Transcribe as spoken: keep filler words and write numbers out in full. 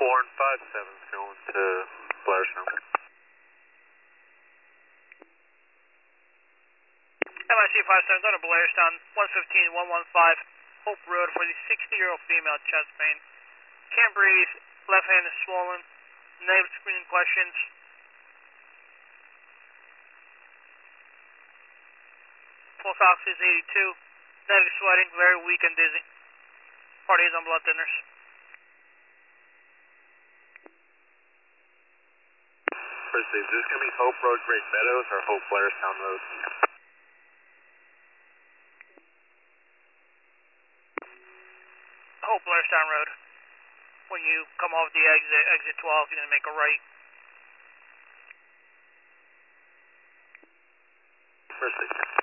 four and five seven going to Blairstown. M I C five seven going to Blairstown, one fifteen one fifteen Hope Road for the sixty-year-old female chest pain. Can't breathe, left hand is swollen, negative screening questions. Pulse ox is eighty-two, negative sweating, very weak and dizzy. Party is on blood thinners. Firstly, is this going to be Hope Road, Great Meadows, or Hope Blairstown Road? Hope Blairstown Road. When you come off the exit, exit twelve, you're going to make a right. Firstly.